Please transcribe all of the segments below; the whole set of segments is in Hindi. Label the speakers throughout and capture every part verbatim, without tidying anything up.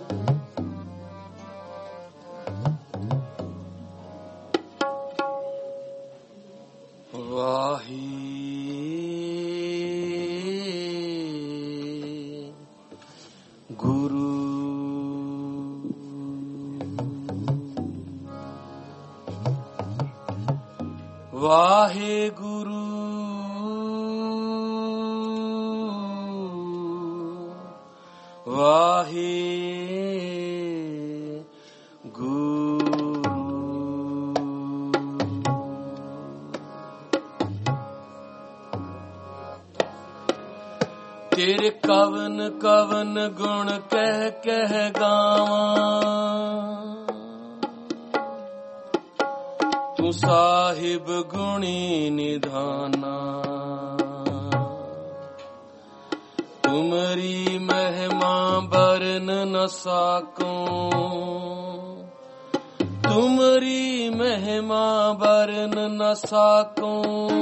Speaker 1: वाहेगुरु वाहेगुरु। तेरे कवन कवन गुण कह कह गावां, तू साहिब गुणी निधाना। तुमरी महिमा बरन न साकूं, तुमरी महिमा बरन न साकूं।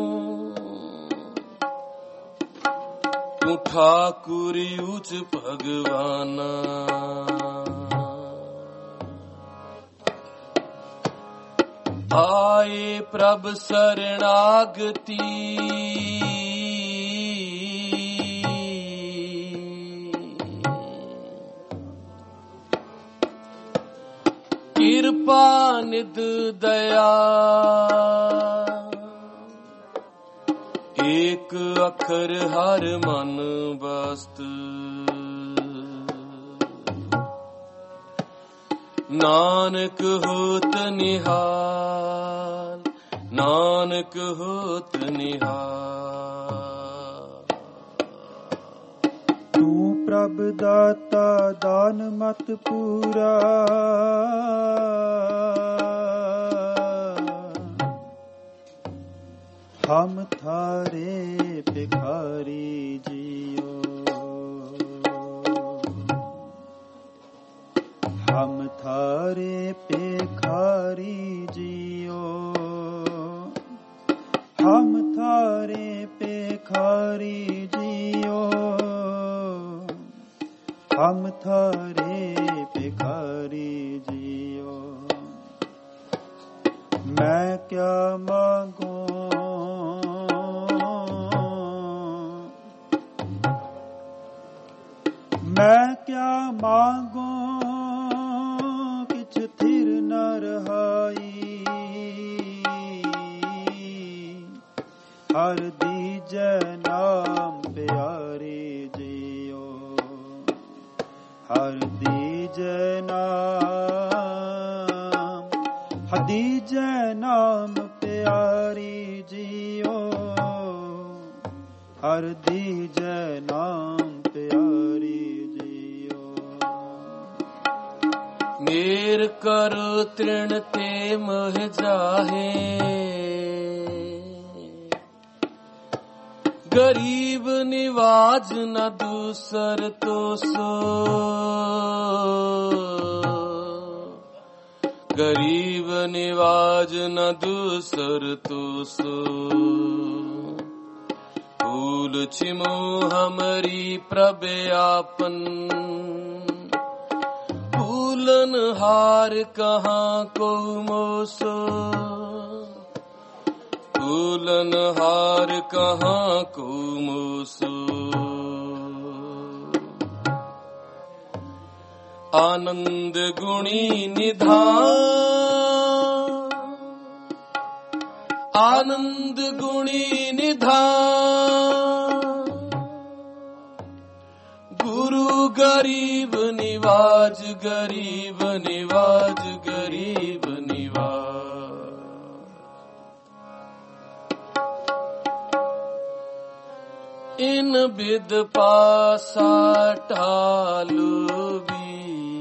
Speaker 1: तू ठाकुर उच भगवाना। आए प्रभ शरणागति, कृपा निध दया। एक अखर हर मन बस्त, नानक होत निहाल, नानक होत निहाल।
Speaker 2: तू प्रभ दाता दान मत पूरा, हम थारे भिखारी जियो। हम थारे भिखारी जियो, हम थारे भिखारी जियो, हम थारे भिखारी जियो। मैं क्या मांगू, मैं क्या मांगू, किछ थिर न रहाई। हर दीजै नाम प्यारे जियो, हर दीजै नाम, हर दीजै नाम प्यारी जियो, हर दीजै नाम प्यारी जियो।
Speaker 1: मेर करो तृण ते मह जाहे, गरीब निवाज न दूसर तो सो। गरीब निवाज न दूसर तो सो। फूल छिमो हमरी प्रभु आपन, फूलन हार कहाँ को मोसो। फूलन हार कहाँ को मोसो। आनंद गुणी निधान, आनंद गुणी निधान। गुरु गरीब निवाज, गरीब निवाज, गरीब निवाज। इन बिद पासा टालू भी,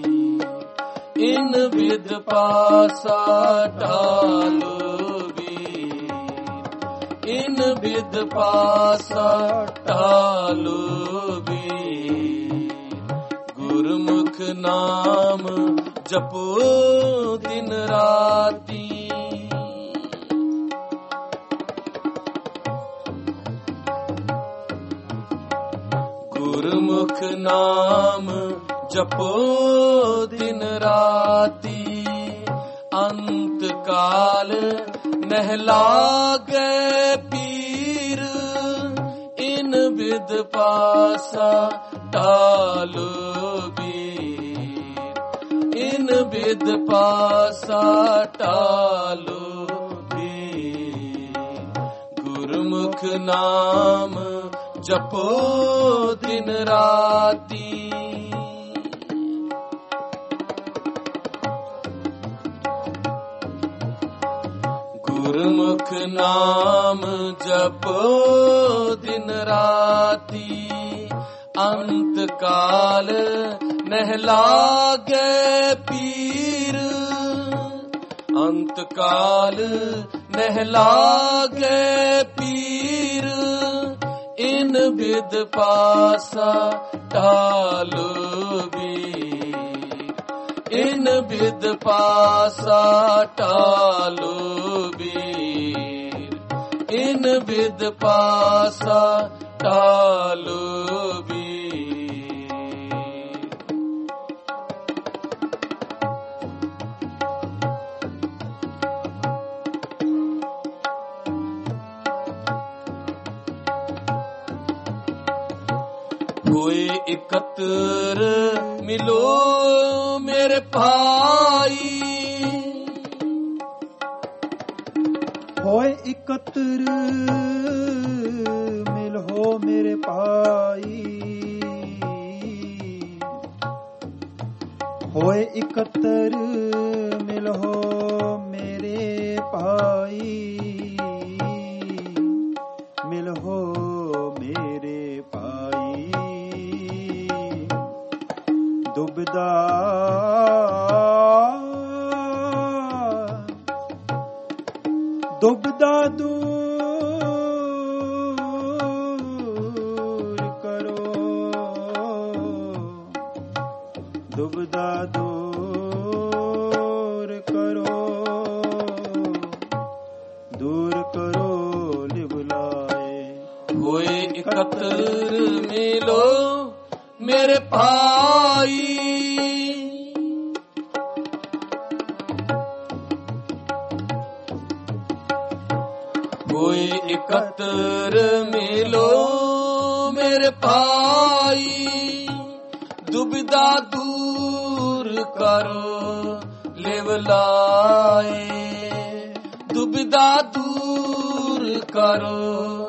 Speaker 1: इन बिद पासा टालू भी, इन बिद पासा टालू भी। गुरमुख नाम जपो दिन राती, गुरमुख नाम जपो दिन राती, अंत काल नहलागे पीर, इन विद पासा टालो बीर, इन विद पासा टालो बीर। गुरमुख नाम जपो दिन राती, गुरमुख नाम जपो दिन राती, अंत काल नहलागे पीर, अंत काल नहलागे पीर, इन विद पासा टालो बीर, इन विद पासा टालो बीर, इन विद पासा टालो बीर। होए एकत्र मिलो मेरे भाई,
Speaker 2: होए एकत्र मिलो मेरे भाई, होए एकत्र मिलो मेरे भाई, मिलो मेरे भाई। दुबदा दुबदा दूर करो, दुबदा दूर करो, दूर करो लिबलाए।
Speaker 1: होए एकत्र मिलो मेरे भाई, होए एकत्र मिलो मेरे भाई, दुविधा दूर करो लेवलाए, दुविधा दूर करो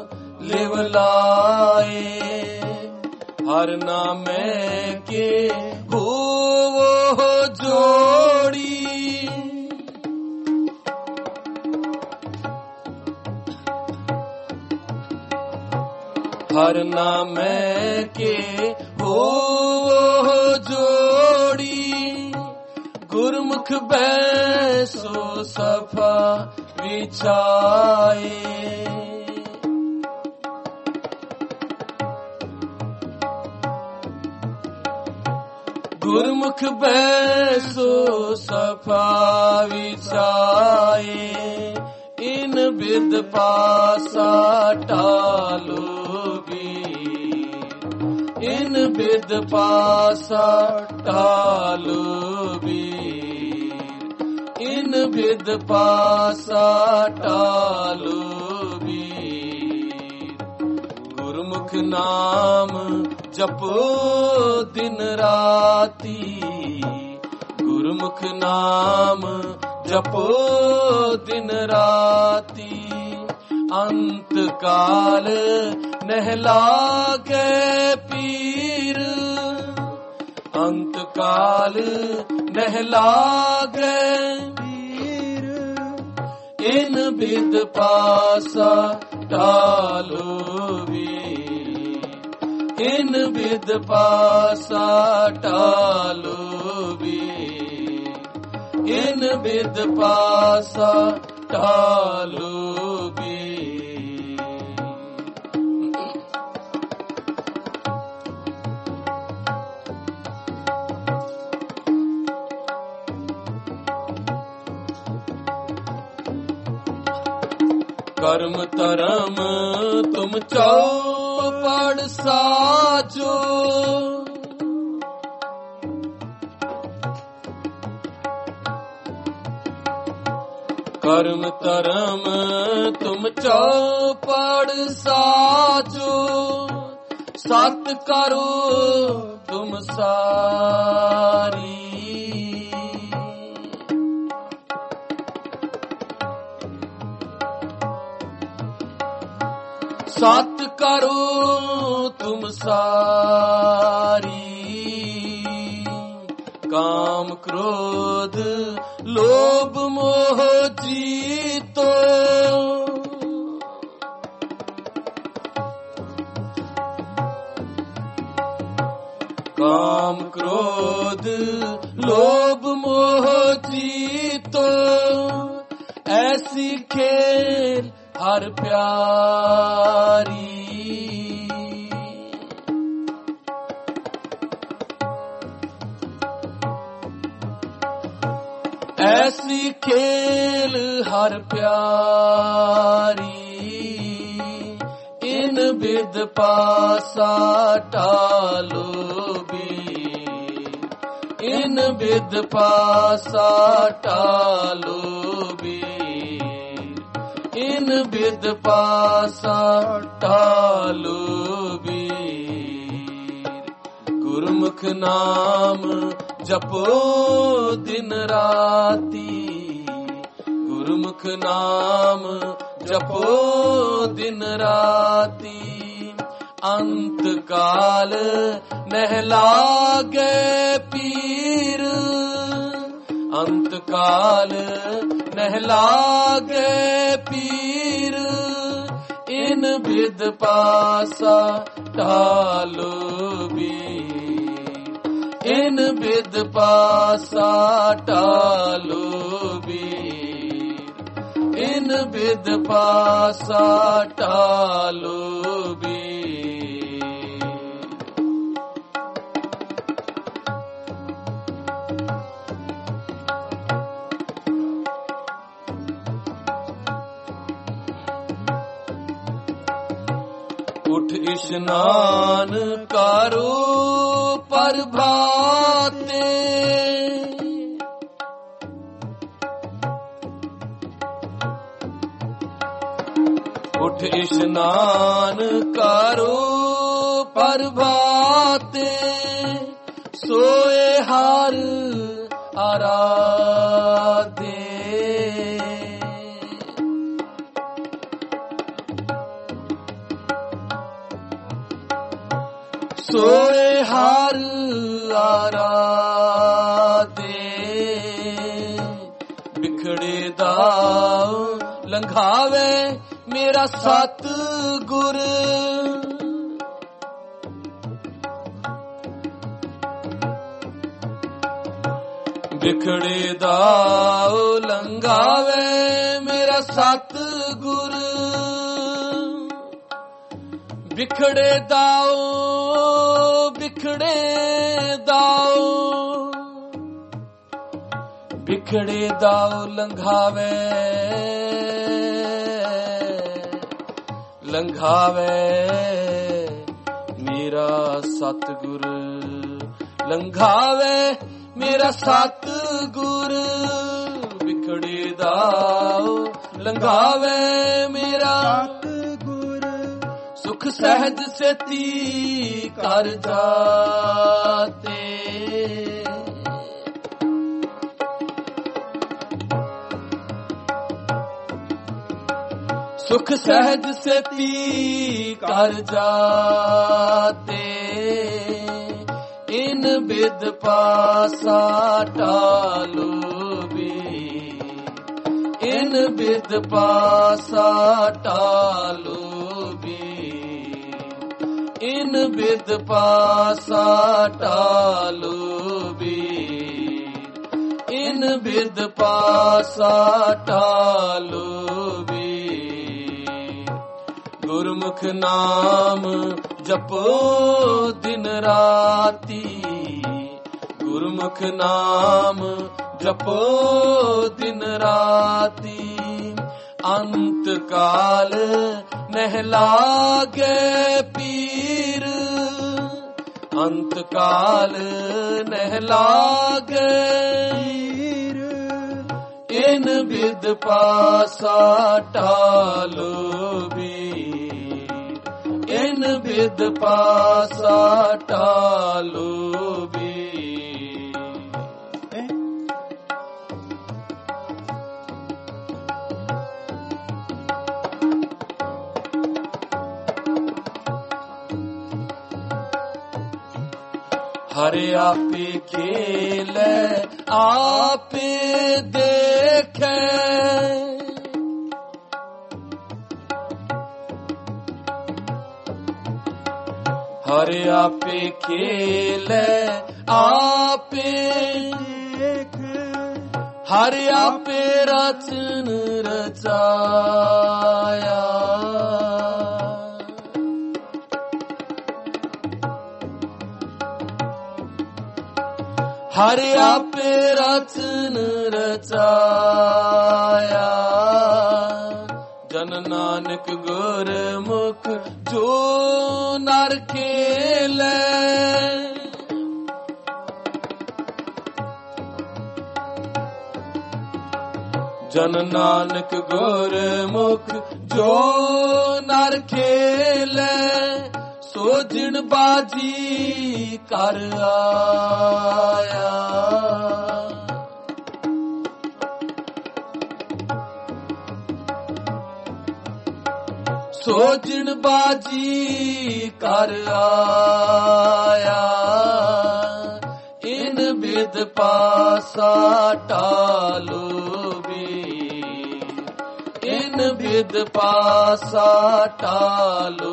Speaker 1: लेवलाए। हर नामे के हो वो जोड़ी, हर नामे के हो जोड़ी, गुरमुख बैसो सफा विछाए। गुरमुख बैसो सफा विछाए, इन विद पासा टालो बीर, इन विद पासा टालो बीर, इन विद पासा टालो बीर। गुरमुख नाम जपो दिन राती, गुरमुख नाम जपो दिन राती, अंत काल नहलागे पीर, अंत काल नहलागे पीर, इन विद पासा टालो बीर, इन विद पासा टालो बीर, इन विद पासा टालो बीर। कर्म तरम तुम चौपड़ साजो, कर्म धर्म तुम चौपड़ साचो, सत करो तुम सारी। सत करो तुम सारी। काम क्रोध लोभ मोह जीतो, काम क्रोध लोभ मोह जीतो, ऐसी खेल हर प्यारी। ऐसी खेल हर प्यारी। इन विद पासा टालो भी, इन विद पासा टालो भी, इन विद पासा टालो भी। गुरमुख नाम जपो दिन राती, गुरमुख नाम जपो दिन राती। अंत काल नहलागे पीर, अंत काल नहलागे पीर। इन विद पासा टालो भी, इन विद पासा टालो भी, इन विद पासा टालो भी। उठ स्नान करो प्रभाते, उठ स्नान करो प्रभाते। सोए हर आराधे, सोए हर आराधे। बिखड़े दाव लंघावे मेरा सतगुर, बिखड़े दाव लंघावे मेरा सतगुर। बिखड़े दाओ बिखड़े दाओ, बिखड़े दाओ लंघावे लंघावे मेरा सतगुर, लंघावे मेरा सतगुर। बिखड़े दाओ लंघावे मेरा सतगुर। सुख सहज से ती कर जाते, सुख सहज से पी कर जाते। इन विद पासा टालो भी, इन विद पासा टालो भी, इन विद पासा टालो भी, इन विद पासा टालो भी। गुरमुख नाम जपो दिन राती, गुरमुख नाम जपो दिन राती। अंत काल नहलागे पीर, अंत काल नहलागे पीर। ਇਨ ਬਿਦ ਪਾਸਾ ਟਾਲੋ ਵੀਰ, ਇਨ ਬਿਦ ਪਾਸਾ ਟਾਲੋ ਵੀਰ। ਹਰ ਆਪੇ ਖੇਲੇ ਆਪੇ ਦੇਖੇ, ਹਰ ਆਪੇ ਖੇਲੇ ਆਪੇ ਦੇਖੇ, ਹਰ ਆਪੇ ਰਚਨ ਰਚਾਇਆ, ਹਰ ਆਪੇ ਰਚਨ ਰਚਾਇਆ। ਜਨ ਨਾਨਕ ਗੁਰਮੁਖ ਜੋ ਨਰ ਖੇਲੇ, ਜਨ ਨਾਨਕ ਗੁਰਮੁਖ ਜੋ ਨਰ ਖੇਲੇ, ਸੋ ਜਿਣ ਬਾਜੀ ਕਰ ਆਇਆ, ਸੋ ਜਿਣ ਬਾਜੀ ਕਰ ਆਇਆ। ਇਨ ਬਿਦ ਪਾਸਾ ਟਾਲੋ ਵੀਰ, ਇਨ ਬਿਦ ਪਾਸਾ ਟਾਲੋ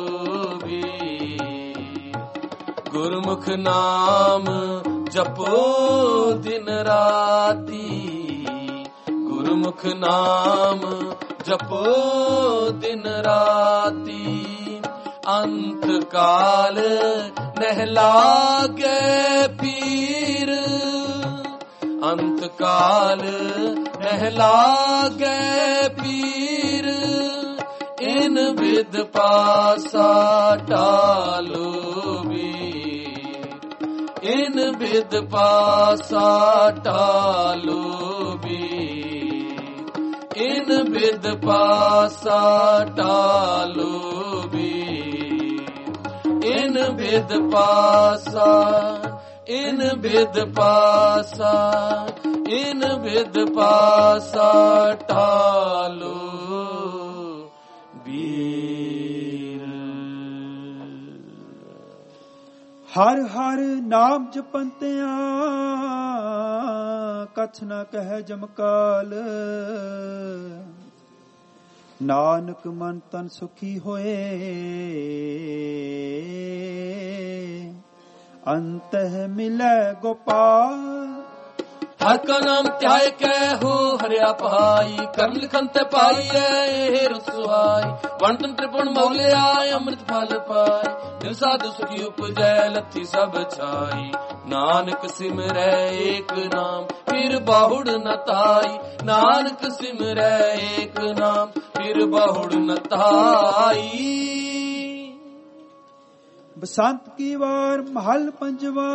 Speaker 1: ਵੀਰ। ਗੁਰਮੁਖ ਨਾਮ ਜਪੋ ਦਿਨ ਰਾਤੀ, ਗੁਰਮੁਖ ਨਾਮ ਜਪੋ ਦਿਨ ਰਾਤੀ। ਅੰਤ ਕਾਲ ਨਹਿ ਲਾਗੇ ਪੀਰ, ਅੰਤ ਕਾਲ ਨਹਿ ਲਾਗੇ ਪੀਰ। ਇਨ ਬਿਦ ਪਾਸਾ ਟਾਲੋ ਵੀਰ, ਇਨ ਬਿਦ ਪਾਸਾ ਟਾਲੋ ਵੀਰ, ਇਨ ਬਿਦ ਪਾਸਾ ਟਾਲੋ ਵੀਰ, ਇਨ ਬਿਦ ਪਾਸਾ, ਇਨ ਬਿਦ ਪਾਸਾ, ਇਨ ਬਿਦ ਪਾਸਾ ਟਾਲੋ ਵੀਰ।
Speaker 2: ਹਰ ਹਰ ਨਾਮ ਜਪੰਤਿਆਂ ਕਛ ਨ ਕਹਿ ਜਮਕਾਲ, ਨਾਨਕ ਮਨ ਤਨ ਸੁਖੀ ਹੋਏ ਅੰਤਹ ਮਿਲੈ ਗੋਪਾਲ।
Speaker 1: ਹਰ ਕਾ ਨਾਮ ਧਿਆਏ ਕਹਿ ਹੋ ਹਰਿਆ ਪਾਈ, ਕਰਮ ਲਿਖਨ ਤੇ ਪਾਈਐ ਇਹ ਰਸੁਆਈ। ਵੰਡਨ ਤ੍ਰਿਪੁਣ ਮੌਲਿਆ ਅੰਮ੍ਰਿਤ ਫਲ ਪਾਈ, ਦਿਲ ਸਾਧੂ ਸੁਖੀ ਉਪਜੈ ਲੱਥੀ ਸਭ ਛਾਈ। ਨਾਨਕ ਸਿਮਰੈ ਏਕ ਨਾਮ ਫਿਰ ਬਾਹੁੜ ਨ ਤਾਈ, ਨਾਨਕ ਸਿਮਰੈ ਏਕ ਨਾਮ ਫਿਰ ਬਾਹੁੜ ਨ ਤਾਈ।
Speaker 2: ਬਸੰਤ ਕੀ ਵਾਰ ਮਹਲ ਪੰਜਵਾ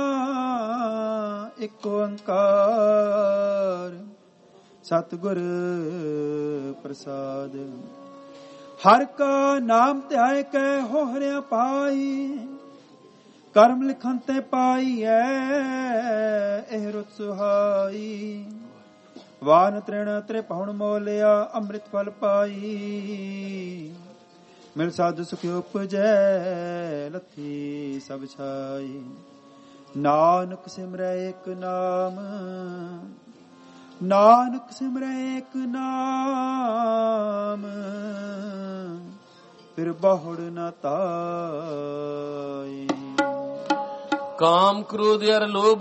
Speaker 2: ਇੱਕ ਓੰਕਾਰ ਸਤਿਗੁਰ ਪ੍ਰਸਾਦ। ਹਰ ਕਾ ਨਾਮ ਧਿਆਏ ਕੈ ਹੋ ਹਰਿਆ ਪਾਈ, ਕਰਮ ਲਿਖਨ ਤੇ ਪਾਈ ਐ ਇਹ ਰੁਤ ਸੁਹਾਈ। ਵਾਨ ਤ੍ਰਿਣ ਤ੍ਰਿਪਹੁਣ ਮੋਲਿਆ ਅੰਮ੍ਰਿਤ ਫਲ ਪਾਈ, ਮਿਲ ਸਾਧ ਸੁਖ ਉਪਜੈ ਲੱਥੀ ਸਭ ਛਾਈ। ਨਾਨਕ ਸਿਮਰੈ ਏਕ ਨਾਮ, ਨਾਨਕ ਸਿਮਰੈ ਏਕ ਨਾਮ ਫਿਰ ਬਹੁੜ ਨ ਤਾਈ।
Speaker 1: ਕਾਮ ਕ੍ਰੋਧ ਅਰ ਲੋਭ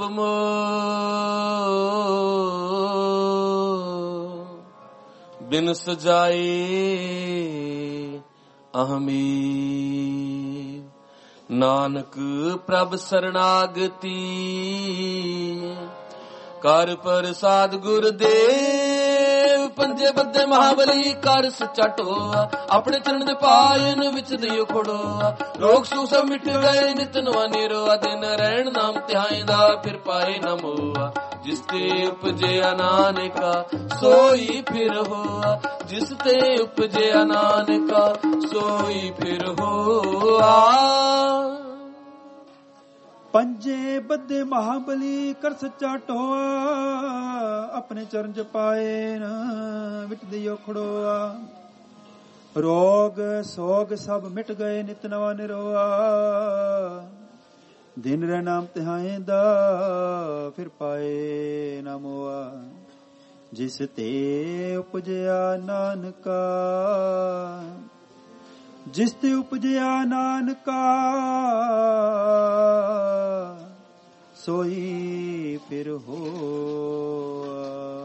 Speaker 1: ਮੋਹ ਬਿਨ ਸਜਾਏ ਅਹਮੀ। ਨਾਨਕ ਪ੍ਰਭ ਸਰਣਾਗਤੀ ਕਰ ਪ੍ਰਸਾਦ ਗੁਰਦੇਵ पंजे बद्दे महाबली कर सच्चा टोआ अपने चरण दे पायन विच दियो खड़ोआ रोग सू सब मिट गए नित नवा निरोआ दिन रहन नाम ध्याएंदा फिर पाए न मोआ जिस ते उपजे नानका सोई फिर होआ जिस ते उपजे नानका सोई फिर होआ
Speaker 2: पंजे बद्दे महाबली कर सच्चा टोआ अपने चरण च पाए न विट दियो खड़ोआ रोग सोग सब मिट गए नित नवा निरोआ दिन रे नाम तिहाएंदा फिर पाए न मोआ जिस ते उपजया नानका जिस ते उपजया नानका सोई फिर होआ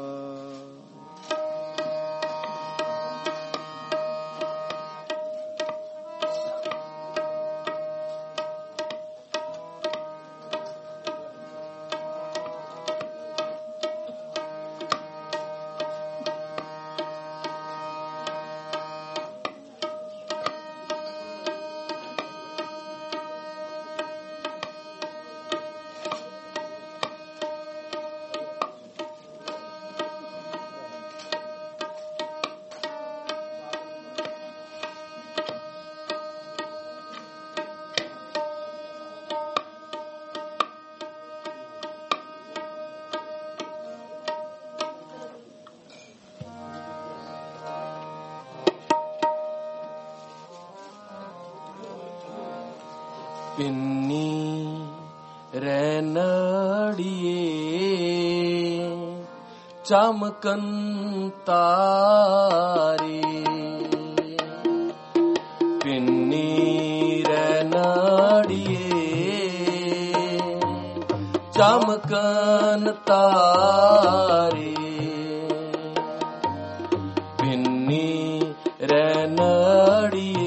Speaker 1: पिन्नी रैनड़िए चमकन तारे पिन्नी रैनड़िए चमकन तारे पिन्नी रैनड़िए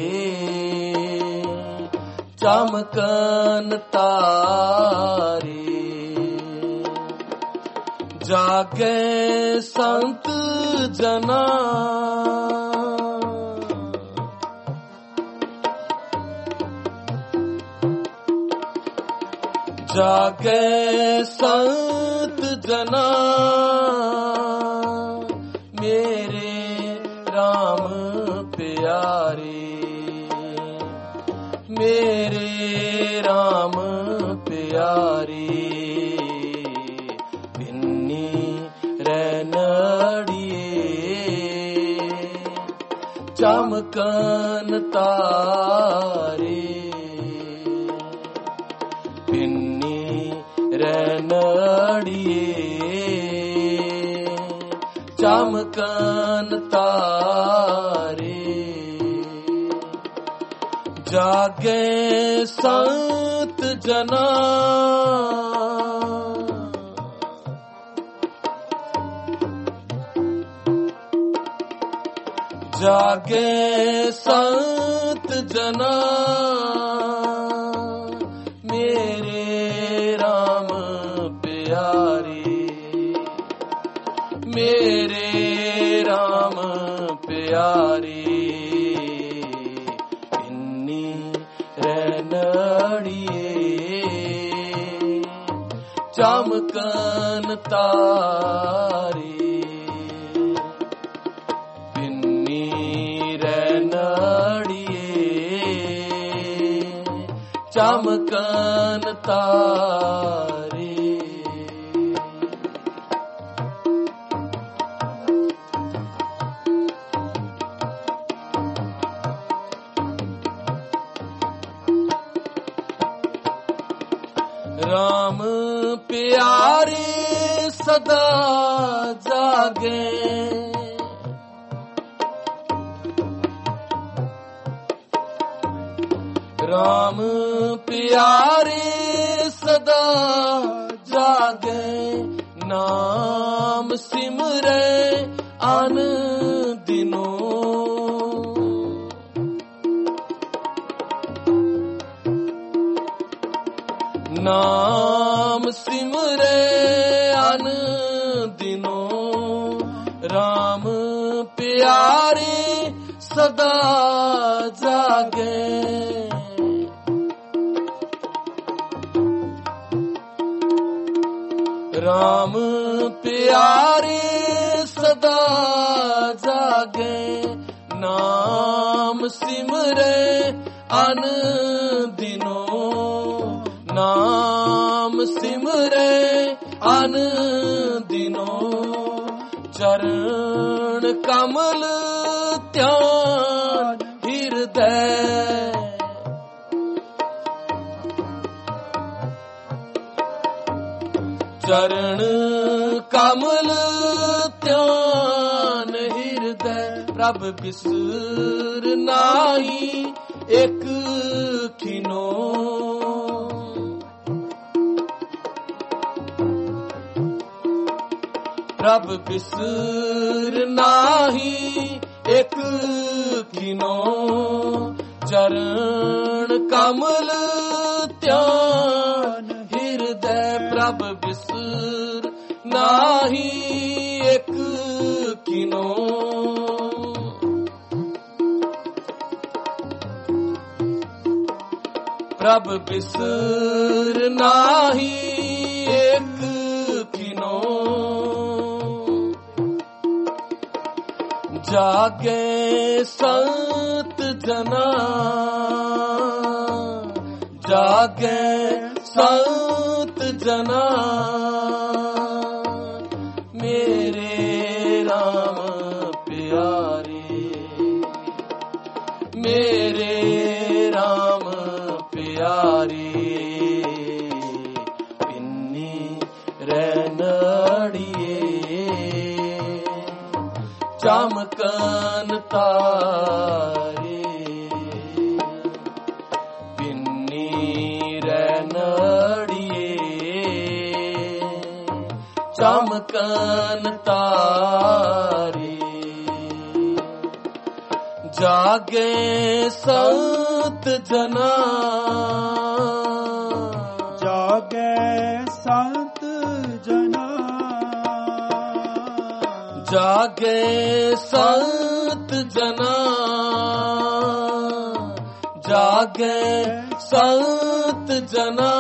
Speaker 1: चमकन तारे जागे संत जना जागे संत जना मेरे राम प्यारे मेरे राम प्यारे पिन्नी रैनड़िए चमकन तारे पिन्नी रैनड़िए चमकन तारे जागे संत जना जागे संत जना मेरे राम प्यारे मेरे राम प्यारे रैनड़िए चमकन तारे पिन्नी रैनड़िए चमकन तारे राम प्यारे सदा जागे राम प्यारे सदा जागे नाम सिमरे अन दिनों नाम सिमरे अन दिनों राम ਪਿਆਰੇ ਸਦਾ ਜਾਗੇ। ਰਾਮ ਪਿਆਰੇ ਸਦਾ ਜਾਗੇ, ਨਾਮ ਸਿਮਰੇ ਅਨ ਦਿਨੋ, ਨਾਮ ਸਿਮਰੇ ਅਨ ਦਿਨੋ। ਚਰਨ ਕਮਲ ਧਿਆਨ ਹਿਰਦੈ, ਚਰਨ ਕਮਲ ਧਿਆਨ ਹਿਰਦੈ। ਪ੍ਰਭ ਬਿਸਰ ਨਾਹੀ ਇਕ ਖਿਨੋ, ਪ੍ਰਭ ਬਿਸਰ ਨਾਹੀ ਇਕ ਖਿਨੋ। ਚਰਨ ਕਮਲ ਧਿਆਨ ਹਿਰਦੈ, ਪ੍ਰਭ ਬਿਸਰ ਨਾਹੀ ਇਕ ਖਿਨੋ। ਪ੍ਰਭ ਬਿਸਰ ਨਾਹੀ ਇਕ ਖਿਨੋ। ਜਾਗੇ ਸੰਤ ਜਨਾ, ਜਾਗੇ ਸੰਤ ਜਨਾ। ਮੇਰੇ ਰਾਮ ਪਿਆਰੇ, ਮੇਰੇ ਰਾਮ ਪਿਆਰੇ। ਪਿੰਨੀ ਰਹਿਣੜੀਏ ਚਮਕਨ ਤਾਰੇ, ਪਿੰਨੀ ਰਹਿਣੜੀਏ ਚਮਕਨ ਤਾਰੇ। ਜਾਗੇ ਸੰਤ ਜਨਾ,
Speaker 2: ਜਾਗੇ ਸੰਤ ਜਨਾ।
Speaker 1: ਜਾਗੇ ਸੰਤ ਜਨਾ, ਜਾਗੇ ਸੰਤ ਜਨਾ।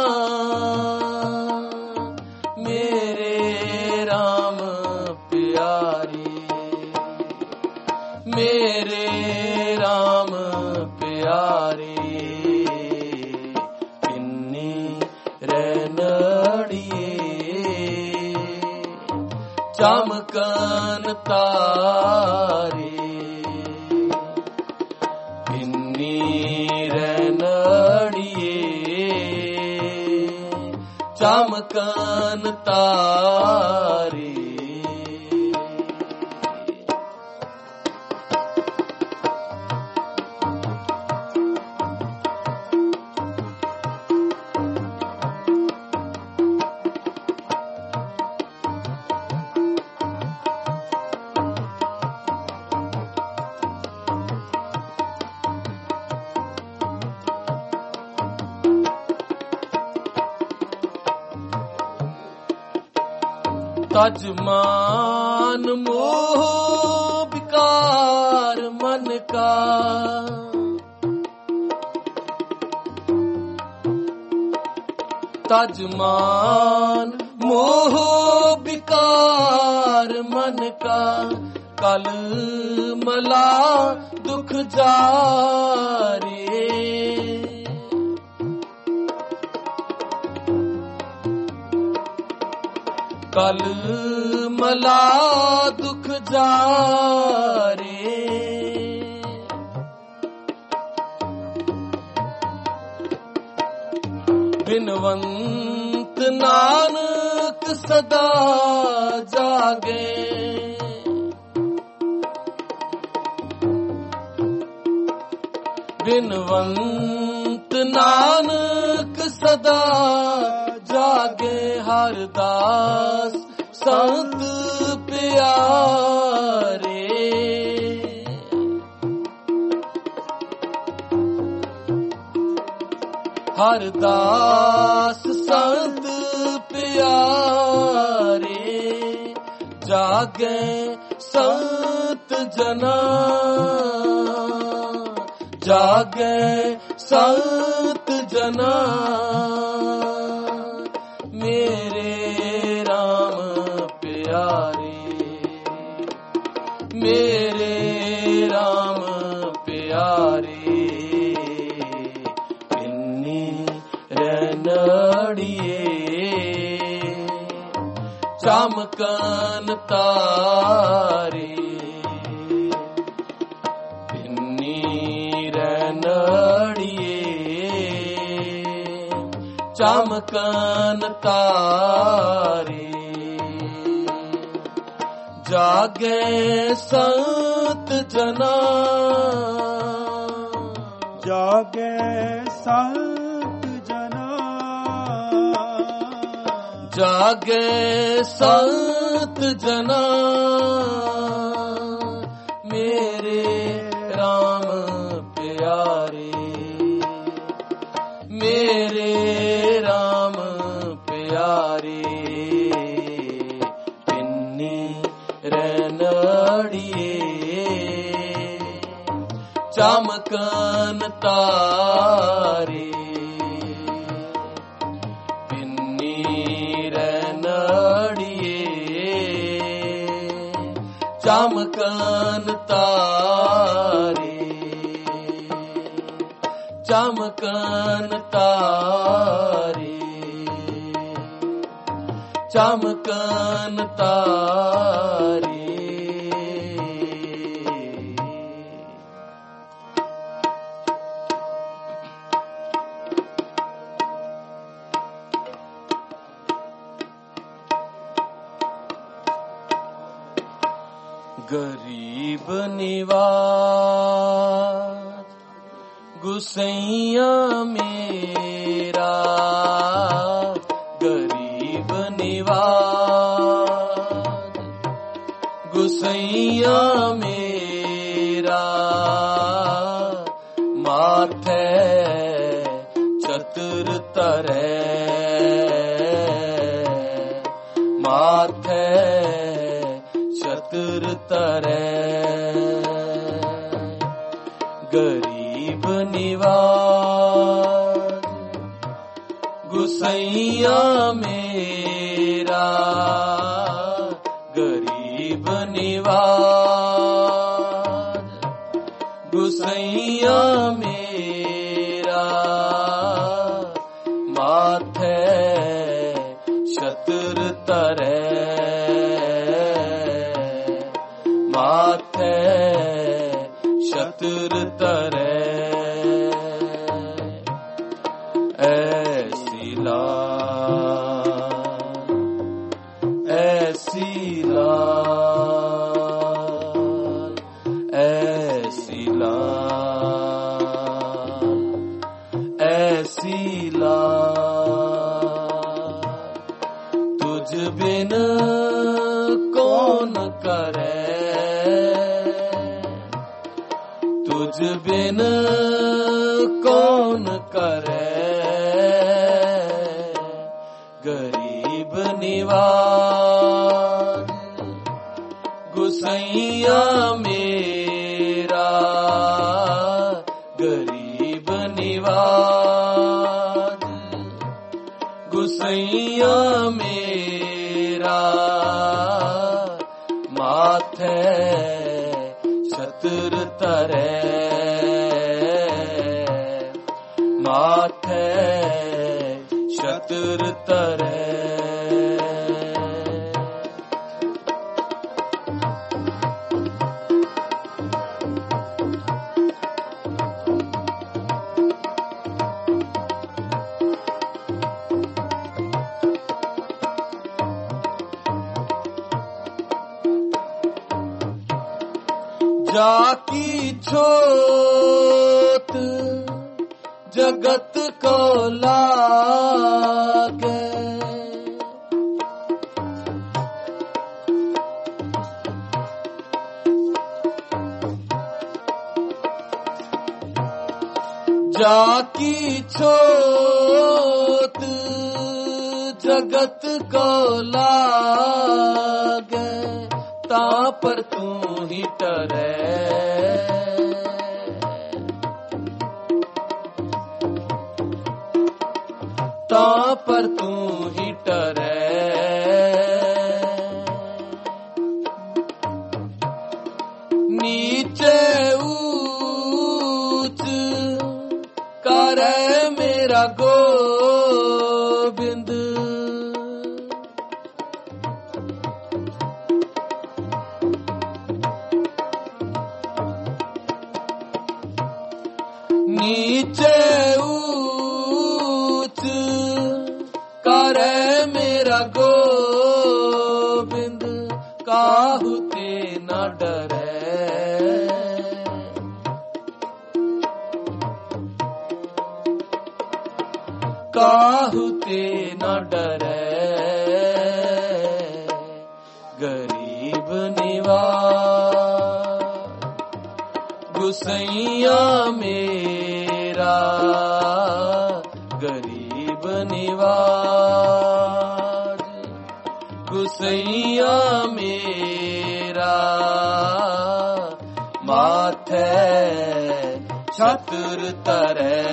Speaker 1: ਮੇਰੇ ਰਾਮ ਪਿਆਰੇ, ਮੇਰੇ ਰਾਮ ਪਿਆਰੇ। ਪਿੰਨੀ ਰਹਿਣੜੀਏ ਚਮਕਨ ਤਾਰੇ, ਪਿੰਨੀ ਰਹਿਣੜੀਏ ਚਮਕਨ ਤਾਰੇ। तजमान मोह विकार मन का, तजमान मोह विकार मन का। कल मला दुख जारे, कल मला दुख जारे। बिनवंत नानक सदा जागे, बिनवंत नानक सदा जागे। हर दास संत प्यारे, हर दास संत प्यारे। जागे संत जना जागे संत जना मेरे राम प्यारे, मेरे राम प्यारे इन्नी रनड़िए चमकन तारे, इन्नी रनड़िए चमकन तारे जागे संत जना,
Speaker 2: जागे संत जना,
Speaker 1: जागे संत जना मेरे राम प्यारे, मेरे राम प्यारे इन्नी रनड़िए चमकन तारे, इन्नी रनड़िए चमकन तारे, चमकन तारे, चमकन तारे। गरीब निवास गुसैया मेरा, गरीब निवास गुसैया मेरा माथे चतुर तरे, माथे चतुर तरे गरीब निवास गुसैया मेरा, गरीब निवास गुसैया मेरा माथे चतुर तरे, माथे चतुर तरे ऐसी लाल, ऐसी लाल, ऐसी लाल, ऐसी लाल तुझ बिन कौन करे, तुझ बिन कौन करे गरीब निवास गुसैया मेरा, गरीब निवास गुसैया मेरा माथे चतुर तरे, माथे चतुर तरे जाकी छोट जगत को लागे, जाकी छोट जगत को लागे ता पर तू ही टरे, पर तू ही टरे, नीचे ऊंच करे मेरा गोविंद, नीचे ऊंच करे मेरा गोविंद, काहू ते न डरे, काहू ते न डरे, गरीब निवाज गुसैया मेरा, गरीब निवाज गुसैया मेरा, माथे छत्र तरे,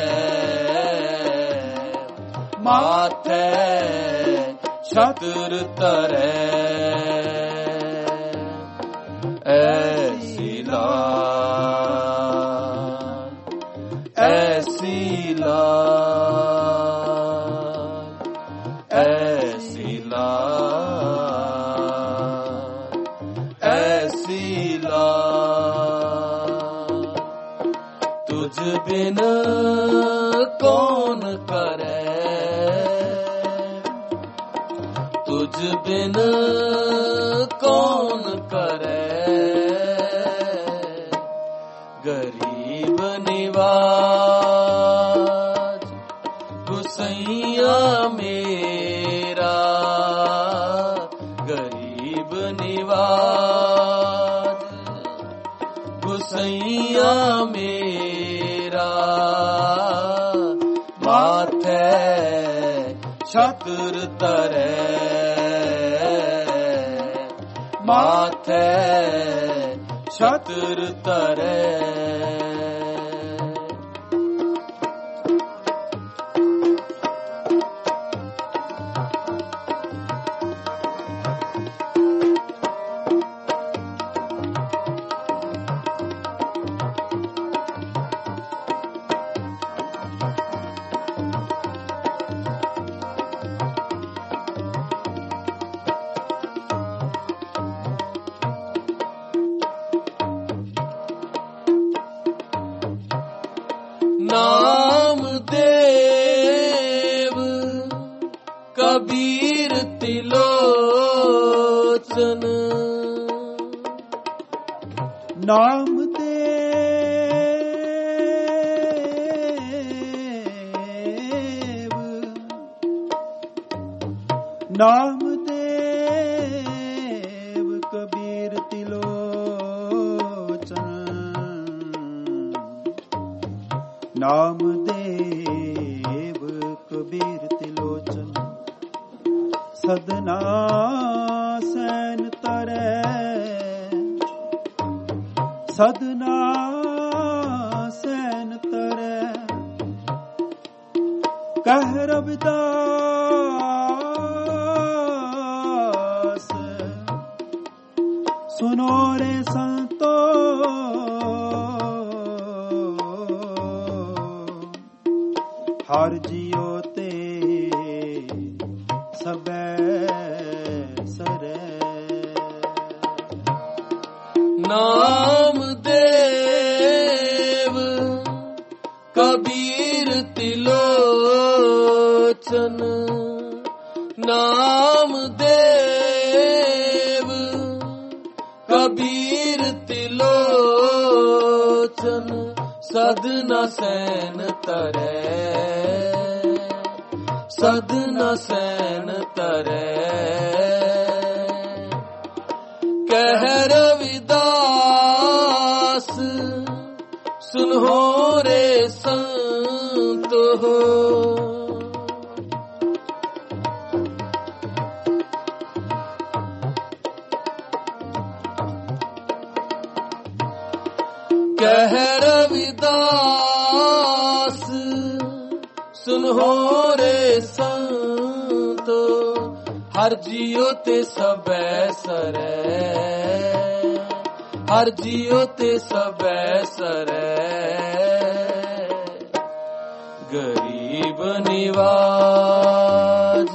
Speaker 1: माथे छत्र तरे, ऐसी लाल, ऐसी लाल, ऐसी लाल, ऐसी लाल, तुझ बिन कौन करे, तुझ बिन कौन करे, गरीब निवाज गुसैया मेरा, गरीब निवाज गुसैया मेरा, माथे छत्र तरे, माथे छत्र तरे, नाम देव कबीर तिलोचन,
Speaker 2: नाम देव, नाम देव कबीर तिलोचन, नाम देव कबीर तिलोचन, सदना सैन तरे, सदना सैन तरे, कह रविदास सुनो रे संतो, हर जियो ते सबे सरे,
Speaker 1: नाम देव कबीर तिलोचन, नाम देव कबीर तिलोचन, सदना सैन तरे, सदना सैन तरे, कह रविदास सुनो रे संत हो, कह रविदास सुनो रे संत हर जियो ते सबै सरै, हर जियो ते सबै सरै, गरीब निवाज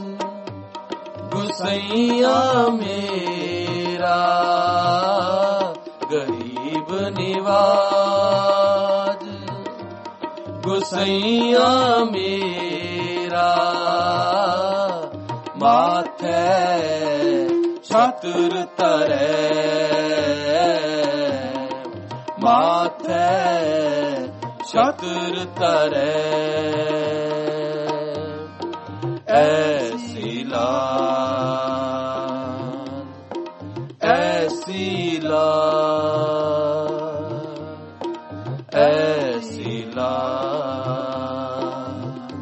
Speaker 1: गुसैया मेरा, गरीब निवाज गुसैया मेरा, माथे छतर तरे, माथे छतर तरे, ऐसी लाल, ऐसी लाल, ऐसी लाल,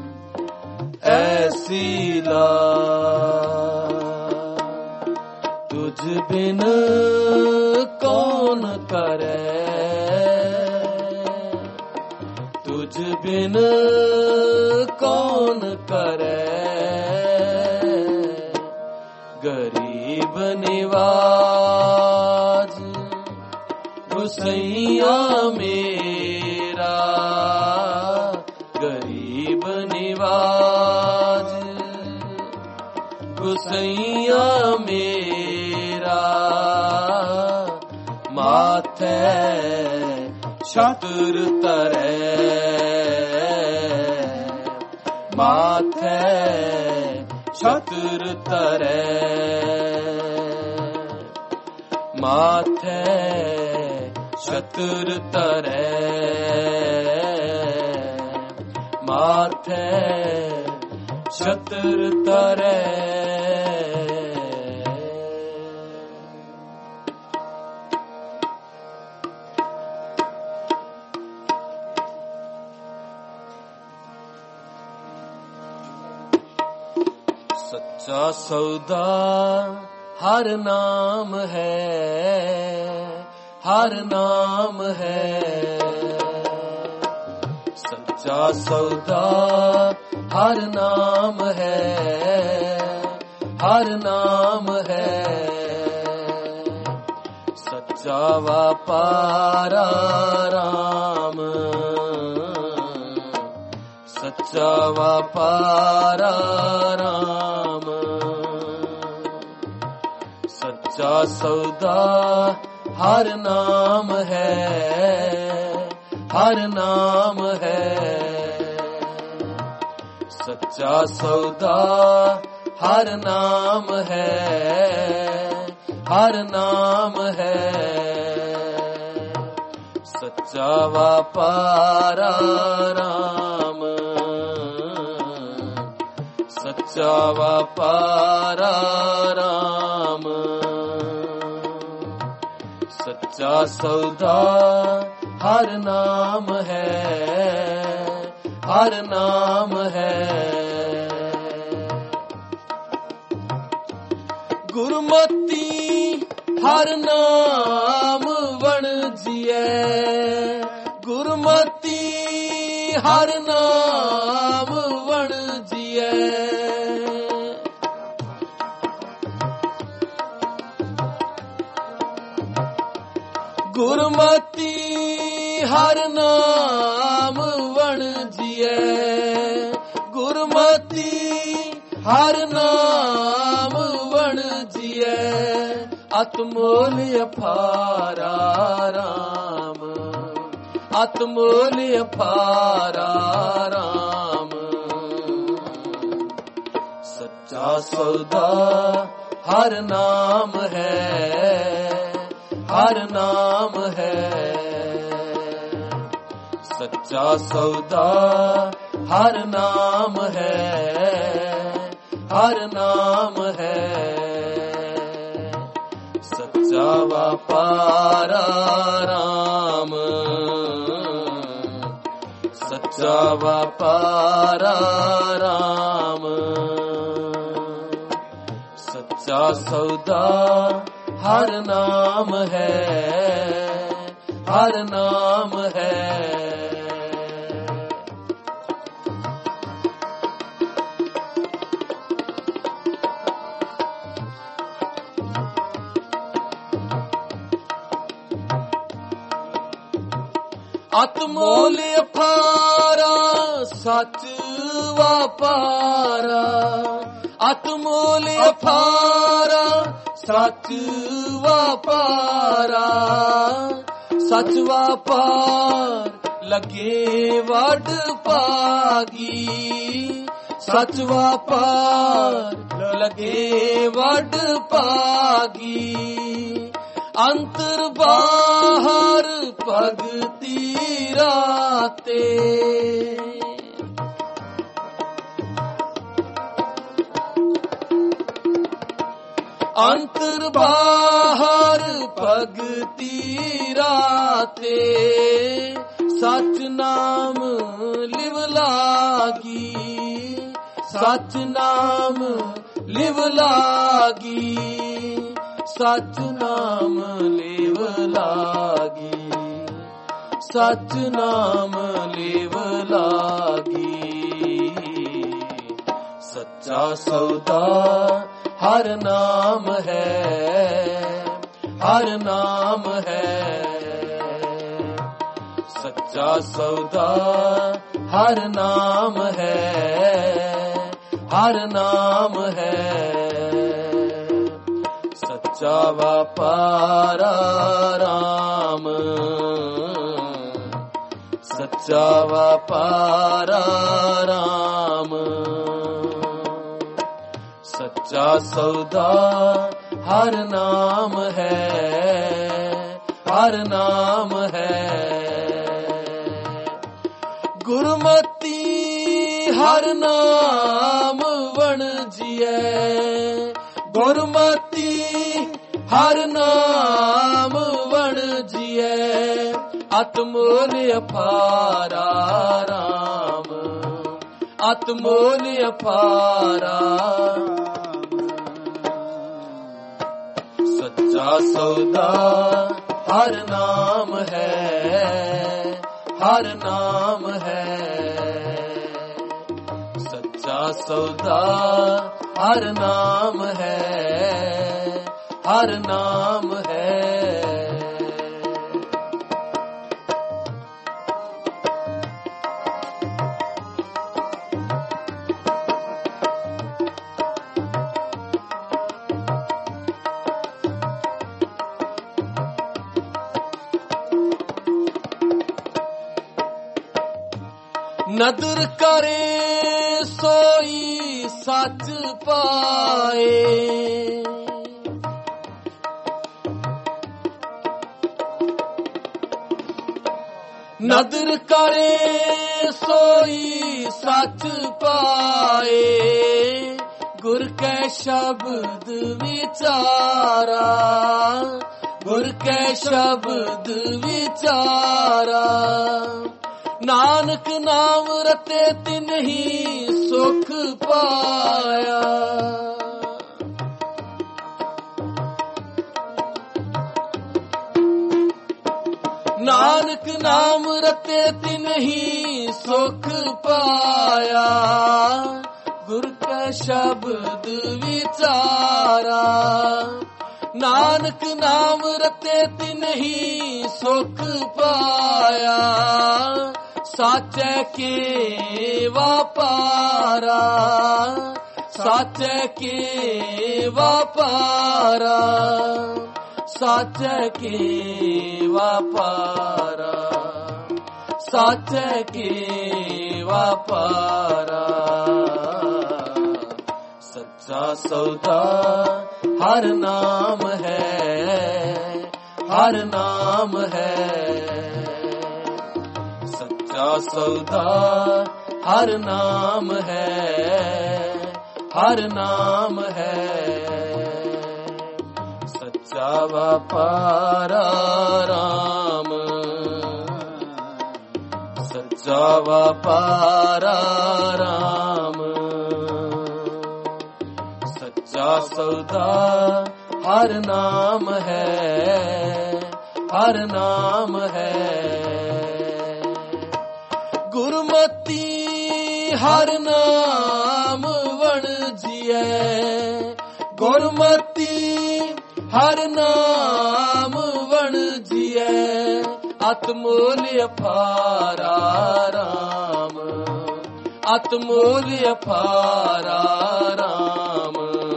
Speaker 1: ऐसी लाल, तुझ बिन कौन करे, तुझ बिन कौन करे, गरीब निवाज गुसैया मेरा, गरीब निवाज गुसैया मेरा, माथे छतर तरे, माथे छतर तरे, माथे छतर तरे, माथे छतर तरे। सच्चा सौदा हर नाम है, हर नाम है, सच्चा सौदा हर नाम है, हर नाम है, सच्चा व्यापारा राम, सच्चा व्यापारा राम, सच्चा सौदा हर नाम है, हर नाम है, सच्चा सौदा हर नाम है, हर नाम है, सच्चा व्यापारा राम, सच्चा व्यापारा राम, सच्चा सौदा हर नाम है, हर नाम है, गुरमती हर नाम बन जिए, गुरमती हर नाम बन जिए, गुरमती हर नाम बन जिए, गुरमती हर नाम बन जिए, अतमोल अपारा राम, अतमोल अपारा राम, सच्चा सौदा हर नाम है, हर नाम है, सच्चा सौदा हर नाम है, हर नाम है, सच्चा व्यापारा राम, सच्चा व्यापारा राम, सच्चा सौदा हर नाम है, हर नाम है, ਅਤਮੋਲ ਅਪਾਰਾ ਸੱਚ ਵਾਪਾਰਾ, ਅਤਮੋਲ ਅਪਾਰਾ ਸੱਚ ਵਾਪਾਰਾ, ਸੱਚ ਵਾਪਾਰ ਲਗੇ ਵਡ ਭਾਗੀ, ਸੱਚ ਵਾਪਾਰ ਲਗੇ ਵਡ ਭਾਗੀ, ਅੰਤਰ ਬਾਹਰ ਭਗਤੀ ਰਾਤੇ, ਅੰਤਰ ਬਾਹਰ ਭਗਤੀ ਰਾਤੇ, ਸਚ ਨਾਮ ਲਿਵ ਲਾਗੀ, ਸਚ ਨਾਮ ਲਿਵ ਲਾਗੀ, ਸਚ ਨਾਮ ਲਿਵ ਲਾਗੀ, ਸਚ ਨਾਮ ਲਿਵ ਲਾਗੀ। ਸੱਚਾ ਸੌਦਾ ਹਰ ਨਾਮ ਹੈ, ਹਰ ਨਾਮ ਹੈ, ਸੱਚਾ ਸੌਦਾ ਹਰ ਨਾਮ ਹੈ, ਹਰ ਨਾਮ ਹੈ, ਸੱਚਾ ਵਪਾਰਾ ਰਾਮ, ਸੱਚਾ ਵਪਾਰਾ ਰਾਮ, ਸੱਚਾ ਸੌਦਾ ਹਰ ਨਾਮ ਹੈ, ਹਰ ਨਾਮ ਹੈ, ਗੁਰਮਤੀ ਹਰ ਨਾਮ ਵਣ ਜੀਐ, ਗੁਰਮਤੀ ਹਰ ਨਾਮ ਵਣ ਜੀਐ, ਅਤਮੋਲ ਅਪਾਰਾ ਰਾਮ, ਅਤਮੋਲ ਅਪਾਰਾ, ਸੱਚਾ ਸੌਦਾ ਹਰ ਨਾਮ ਹੈ, ਹਰ ਨਾਮ ਹੈ, ਸੱਚਾ ਸੌਦਾ ਹਰ ਨਾਮ ਹੈ, ਹਰ ਨਾਮ ਹੈ। ਨਦਰ ਕਰੇ ਸੋਈ ਸੱਚ ਪਾਏ, ਨਦਰ ਕਰੇ ਸੋਈ ਸੱਚ ਪਾਏ, ਗੁਰ ਕੈ ਸ਼ਬਦ ਵਿਚਾਰਾ, ਗੁਰ ਕੈ ਸ਼ਬਦ ਵਿਚਾਰਾ, ਨਾਨਕ ਨਾਮ ਰਤੇ ਤਿਨਹੀ ਸੁਖ ਪਾਇਆ, ਨਾਨਕ ਨਾਮ ਰਤੇ ਤਿਨਹੀ ਸੁਖ ਪਾਇਆ, ਗੁਰ ਕੈ ਸ਼ਬਦ ਵਿਚਾਰਾ, ਨਾਨਕ ਨਾਮ ਰਤੇ ਤਿਨਹੀ ਸੁਖ ਪਾਇਆ, ਸਾਚੈ ਕੇ ਵਾਪਾਰਾ, ਸਾਚੈ ਕੇ ਵਾਪਾਰਾ, ਸਾਚੈ ਕੇ ਵਾਪਾਰਾ, ਸਾਚੈ ਕੇ ਵਾਪਾਰਾ, ਸੱਚਾ ਸੌਦਾ ਹਰ ਨਾਮ ਹੈ, ਹਰ ਨਾਮ ਹੈ, ਸੱਚਾ ਸੌਦਾ ਹਰ ਨਾਮ ਹੈ, ਹਰ ਨਾਮ ਹੈ, ਸੱਚਾ ਵਪਾਰਾ ਰਾਮ, ਸੱਚਾ ਵਪਾਰਾ ਰਾਮ, ਸੱਚਾ ਸੌਦਾ ਹਰ ਨਾਮ ਹੈ, ਹਰ ਨਾਮ ਹੈ, ਗੁਰਮਤੀ ਹਰ ਨਾਮ ਵਣ ਜੀਐ, ਗੁਰਮਤੀ ਹਰ ਨਾਮ ਵਣ ਜੀਐ, अतमोल अपारा राम, अतमोल अपारा राम।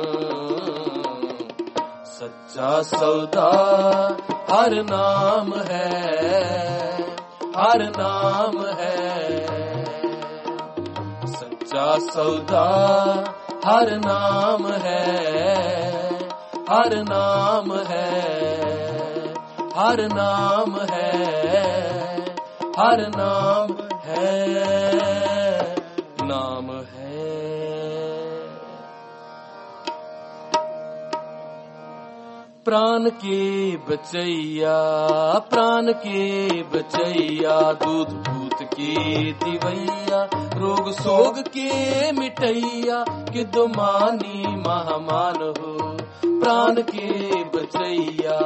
Speaker 1: सच्चा सौदा हर नाम है, हर नाम है। सच्चा सौदा हर नाम है, हर नाम है, हर नाम है, हर नाम है, नाम है। प्राण के बचैया, प्राण के बचैया, दूध पूत के दिवैया, रोग सोग के मिटैया, कि दुमानी महामान हो। प्राण के बचैया,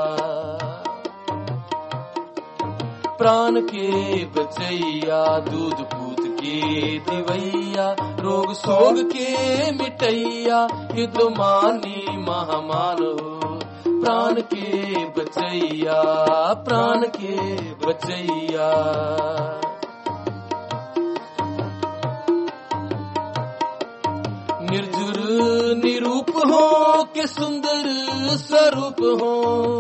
Speaker 1: प्राण के बचैया, दूध पूत के दिवैया, रोग सोग के मिटैया, कि दुमानी महामान हो। प्राण के बचैया, प्राण के बचैया। निर्जुर निरूप हो के सुंदर स्वरूप हो,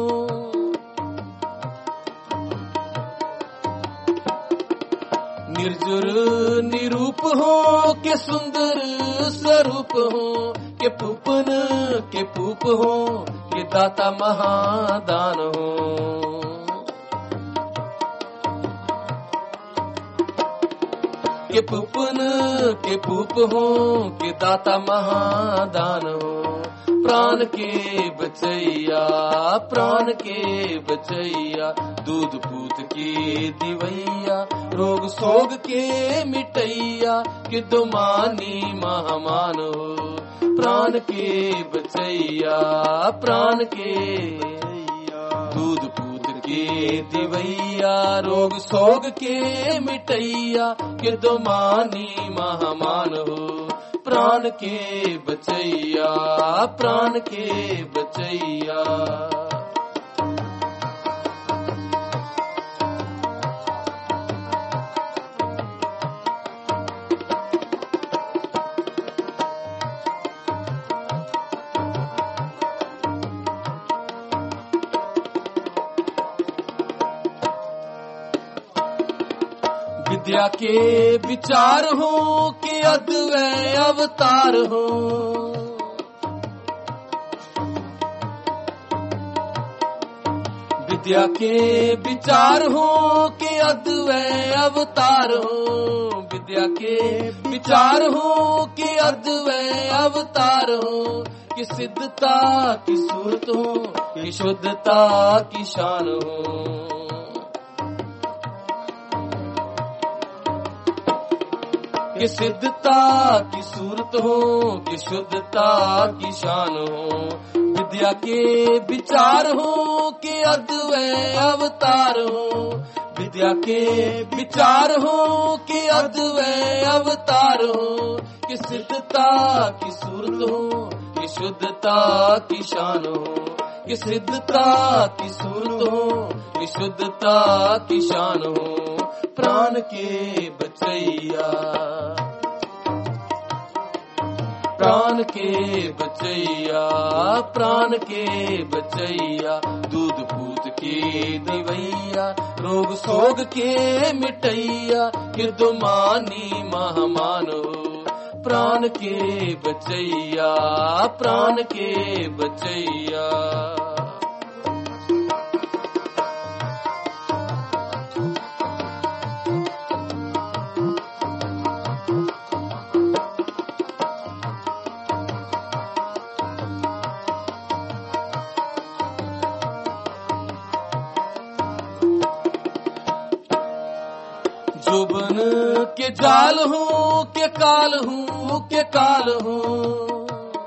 Speaker 1: निर्जुर निरूप हो के सुंदर स्वरूप हो, के पूपन के पूप हो, के दाता महादान हो। के पूपन के पूप हो, के दाता महादान हो। प्राण के बचैया, प्राण के बचैया, दूध पूत के दिवैया, रोग सोग के मिटैया, कि दुमानी महामान हो। प्राण के बचैया, प्राण के दूध पूत के दिवैया, रोग सोग के मिटैया, कि दुमानी महामान हो। प्राण के बचैया, प्राण के बचैया। विद्या के विचार हो, के अद्वैय अवतार हो। विद्या के विचार हो, के अद्वैय अवतार हो। विद्या के विचार हो, के अद्वैय अवतार हो। कि सिद्धता की सूरत हो, कि शुद्धता की शान हो। कि सिद्धता की सूरत हो, कि शुद्धता की शान हो। विद्या के विचार हो, के अद्वैय अवतार हो। विद्या के विचार हो, के अद्वैय अवतार हो। कि सिद्धता की सूरत हो, कि शुद्धता की शान हो। कि सिद्धता की सूरत हो, कि शुद्धता की शान हो। प्राण के बचैया, प्राण के बचैया, प्राण के बचैया, दूध पूत के दिवैया, रोग सोग के मिटैया, कि दुमानी महामान हो। प्राण के बचैया, प्राण के बचैया। जोबन के जाल हूँ, के काल हूँ, के काल हूँ।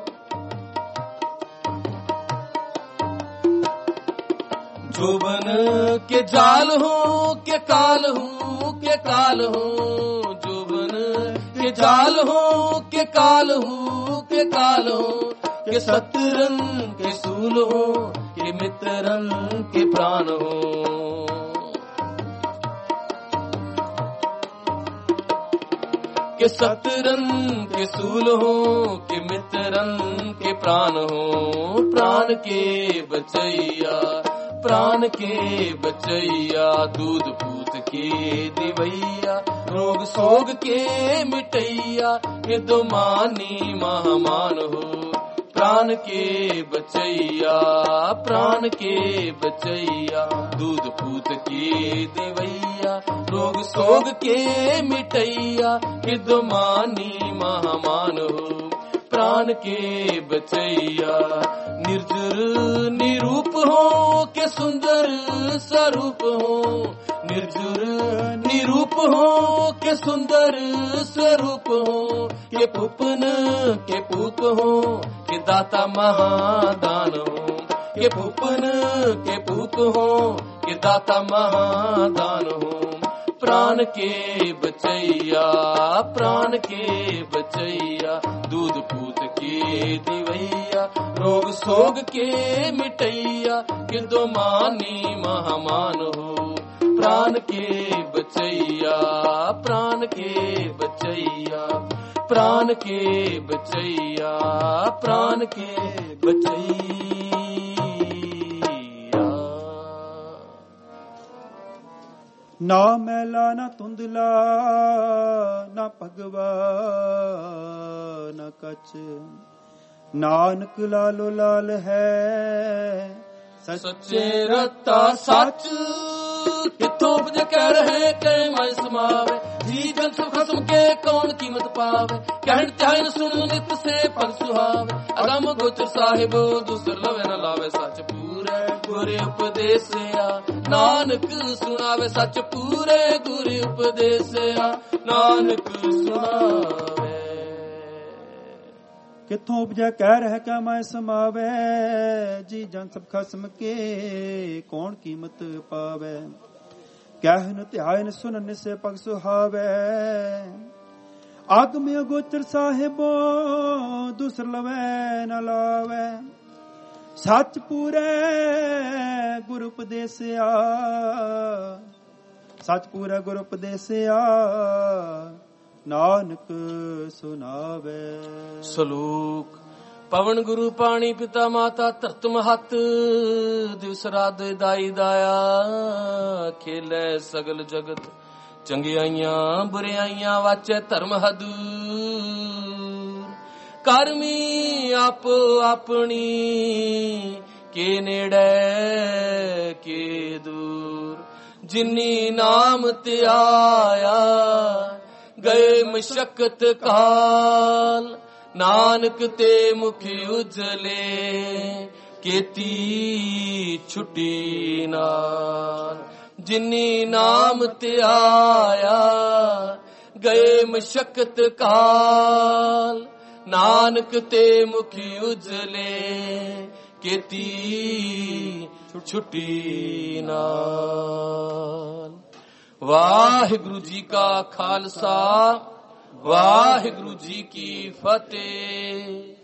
Speaker 1: जोबन के जाल हूँ, के काल हूँ, के काल हूँ। जोबन के जाल हूँ, के काल हूँ, के काल हूँ। के सतरन के सूल हूँ, के मित्रन के प्राण हूँ। के सतरन के सूल हो, के मित्रन के प्राण हो। प्राण के बचैया, प्राण के बचैया, दूध पूत के दिवैया, रोग सोग के मिटैया, ये दो मानी महामान हो। प्राण के बचैया, प्राण के बचैया, दूध पूत के देवैया, रोग सोग के मिटैया, ये दो मानी महामान हो। प्राण के बचैया, निर्जर निरूप हो, के सुंदर स्वरूप हो। निर्जर निरूप हो, के सुंदर स्वरूप हो। के पुपन के पूप हो, के दाता महादान हो। के पुपन के पूप हो, के दाता महादान हो। प्राण के बचैया, प्राण के बचैया, दूध पूत के दिवैया, रोग सोग के मिटैया, के दो मानी महामान हो। प्राण के बचैया, प्राण के बचैया, प्राण के बचैया, प्राण के बचैया।
Speaker 2: ना मैला ना धुंधला, ना भगवा ना कच, नानक लालो लाल है
Speaker 1: सच्चे रता सच। किथों उपज कह रहे कै मैं समावे, जी जन सब खसम के कौन कीमत पावे। कहन त्यान सुन नित से पग सुहावे, अगम गोचर साहिब दूसर लवे न लावे। सच पूरे गुरे उपदेसिया, नानक सुनावे। सच पूरे गुरे उपदेसिया, नानक सुनावे।
Speaker 2: किथों उपजै कह रह क्या मैं समावे, जी जन सब खसम के कौन कीमत पावे। कहन ध्यान सुनन से पग सुहावे, आगम गोचर साहिबो दूसर लवे न लावे। सच पूरे गुरु उपदेसिया, सच पूरे गुरु उपदेसिया, नानक सुनावे।
Speaker 1: सलोक पवन गुरु पानी पिता माता धरत महत, दिवस रात दाई दाया, खेले सगल जगत। चंगियाइयां बुरियाइयां वाचे धर्म हदूर, करमी आपो अपनी, के नेड़े के दूर। जिन्नी नाम ते आया, गए मशक्कत काल, नानक ते मुखी उजले, केती छुटी नाल। जिन्नी नाम ते आया, गए मशक्कत काल, नानक ते मुखी उजले, केती छुटी नाल। वाहिगुरु जी का खालसा, वाहिगुरु जी की फतेह।